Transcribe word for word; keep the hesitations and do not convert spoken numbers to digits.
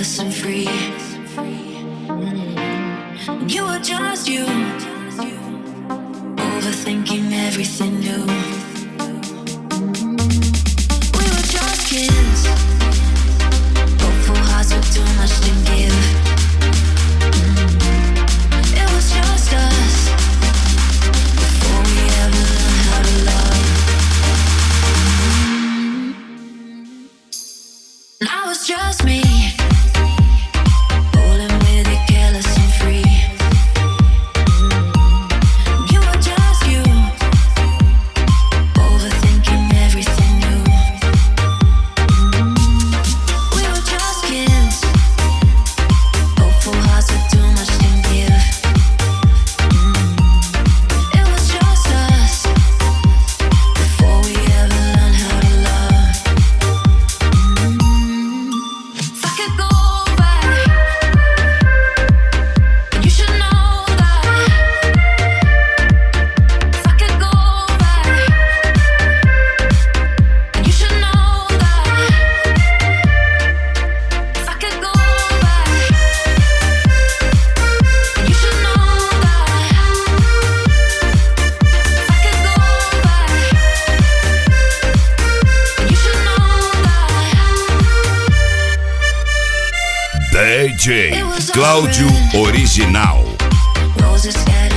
careless and free. Mm. You were just you, overthinking everything new. We were just kids, hopeful hearts with too much to give. Mm. It was just us before we ever learned how to love. Now it's just me, rolling with it, careless and free. You were just you, overthinking everything new. We were just kids, hopeful hearts with too much to give. It was just us before we ever learned how to love. If I could go back, you should know that. If I could go back, you should know that. If I could go back, you should know that. If I could go back, you should know that. D J Claudio Original. Roses scattered